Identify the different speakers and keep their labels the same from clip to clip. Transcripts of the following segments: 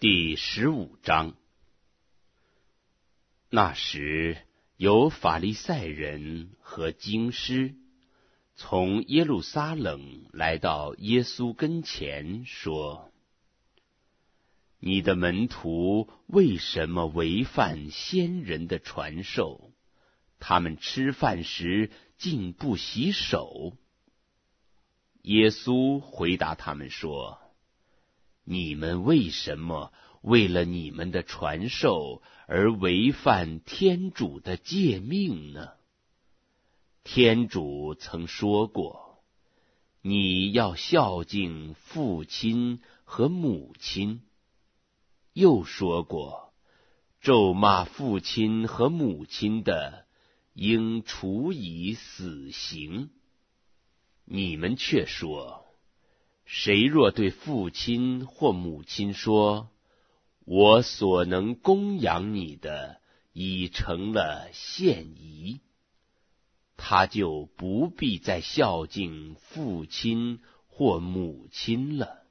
Speaker 1: 第15章。那时，有法利赛人和经师从耶路撒冷来到耶稣跟前，说：你的门徒为什么违反先人的传授？他们吃饭时竟不洗手。耶稣回答他们说：你们为什么为了你们的传授而违反天主的诫命呢？天主曾说过，你要孝敬父亲和母亲，又说过，咒骂父亲和母亲的，应处以死刑。你们却说，谁若对父亲或母亲说，我所能供养你的已成了现遗，他就不必再孝敬父亲或母亲了。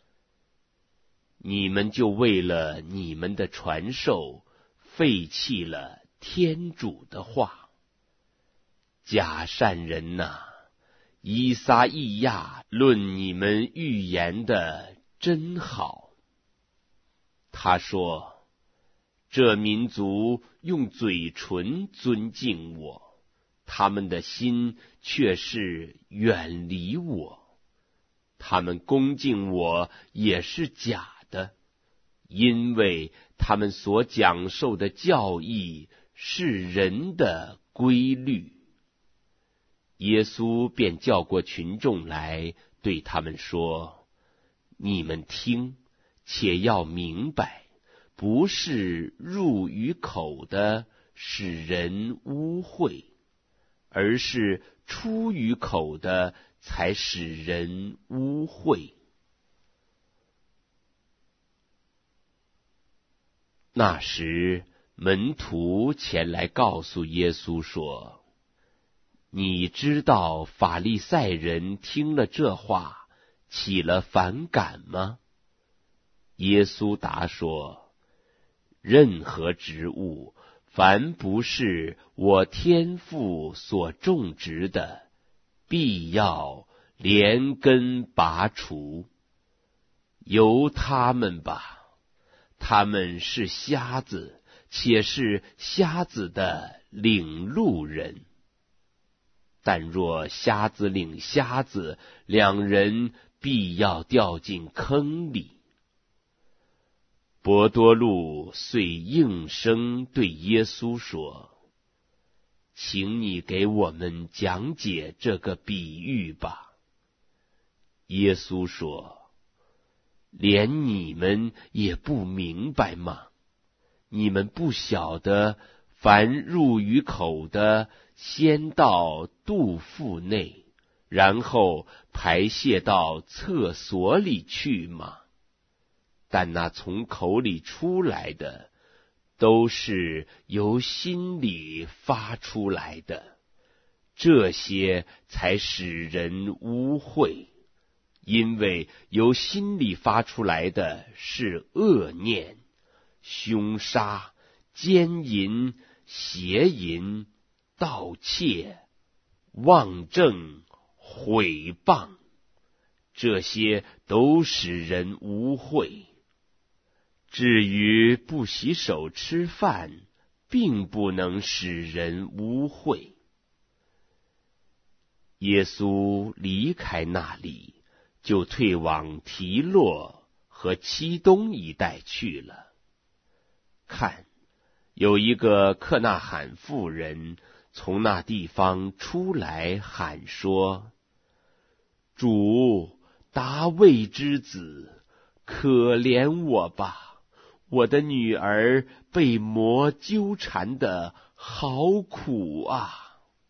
Speaker 1: 你们就为了你们的传授废弃了天主的话。假善人哪，依撒意亚论你们预言的真好。他说，这民族用嘴唇尊敬我，他们的心却是远离我。他们恭敬我也是假的，因为他们所讲授的教义是人的规律。耶稣便叫过群众来，对他们说：你们听，且要明白，不是入于口的使人污秽，而是出于口的才使人污秽。那时，门徒前来告诉耶稣说：你知道法利赛人听了这话，起了反感吗？耶稣答说：任何植物，凡不是我天父所种植的，必要连根拔除。由他们吧，他们是瞎子，且是瞎子的领路人。但若瞎子领瞎子，两人必要掉进坑里。伯多禄遂应声对耶稣说：请你给我们讲解这个比喻吧。耶稣说：连你们也不明白吗？你们不晓得，凡入于口的，先到肚腹内，然后排泄到厕所里去吗？但那从口里出来的，都是由心里发出来的，这些才使人污秽。因为由心里发出来的是恶念、凶杀、奸淫、邪淫、盗窃、妄证、毁谤，这些都使人污秽。至于不洗手吃饭，并不能使人污秽。耶稣离开那里，就退往提洛和漆东一带去了。看，有一个克纳罕妇人从那地方出来喊说：主，达味之子，可怜我吧，我的女儿被魔纠缠得好苦啊。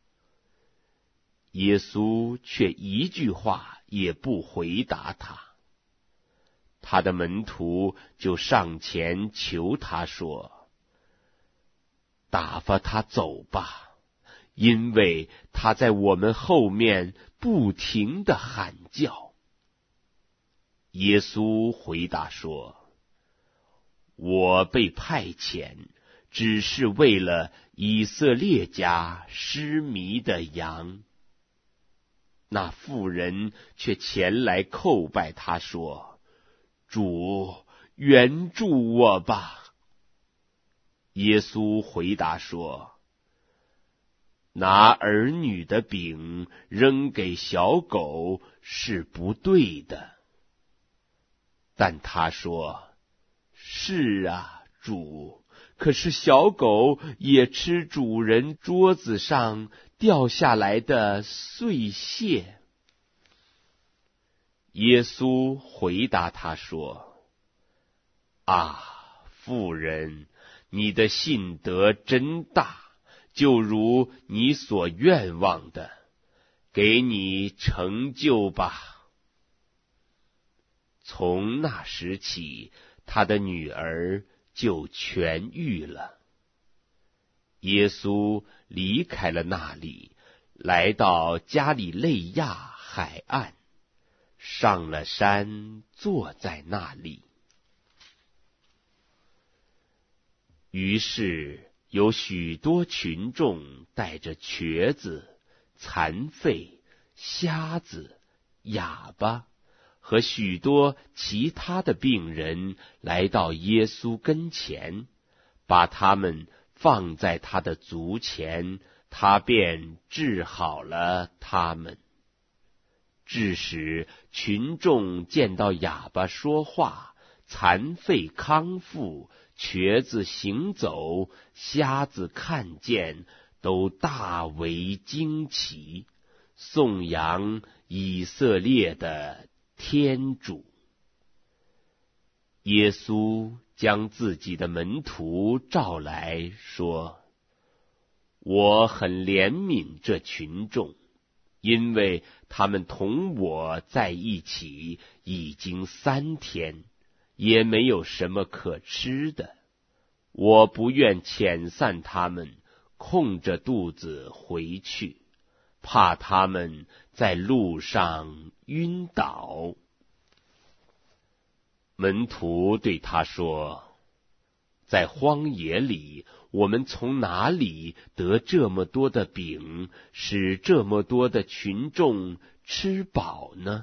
Speaker 1: 耶稣却一句话也不回答他。他的门徒就上前求他说：打发他走吧，因为他在我们后面不停地喊叫。耶稣回答说： 我被派遣，只是为了以色列家失迷的羊。”那妇人却前来叩拜他说：“主，援助我吧。”耶稣回答说：“拿儿女的饼扔给小狗是不对的。”但他说：“是啊，主，可是小狗也吃主人桌子上掉下来的碎屑。”耶稣回答他说：“啊，妇人，你的信德真大，就如你所愿望的，给你成就吧。”从那时起，他的女儿就痊愈了。耶稣离开了那里，来到加里肋亚海岸，上了山，坐在那里。于是有许多群众带着瘸子、残废、瞎子、哑巴和许多其他的病人来到耶稣跟前，把他们放在他的足前，他便治好了他们。致使群众见到哑巴说话，残废康复，瘸子行走，瞎子看见，都大为惊奇，颂扬以色列的天主。耶稣将自己的门徒召来说：“我很怜悯这群众，因为他们同我在一起已经3天，也没有什么可吃的。我不愿遣散他们，空着肚子回去，怕他们在路上晕倒。”门徒对他说：“在荒野里，我们从哪里得这么多的饼，使这么多的群众吃饱呢？”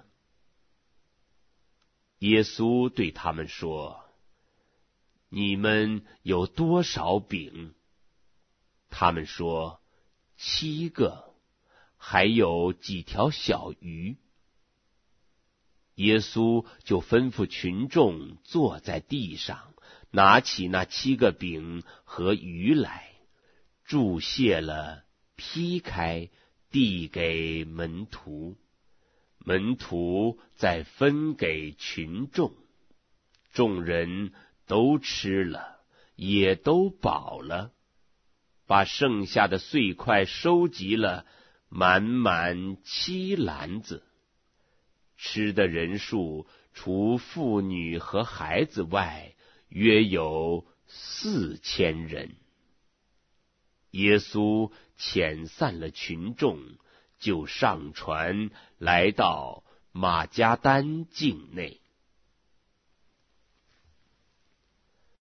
Speaker 1: 耶稣对他们说：“你们有多少饼？”他们说：“7个，还有几条小鱼。”耶稣就吩咐群众坐在地上，拿起那7个饼和鱼来，祝谢了，劈开，递给门徒，门徒再分给群众。众人都吃了，也都饱了，把剩下的碎块收集了，满满7篮子。吃的人数除妇女和孩子外，约有4000人。耶稣遣散了群众，就上船来到马加丹境内。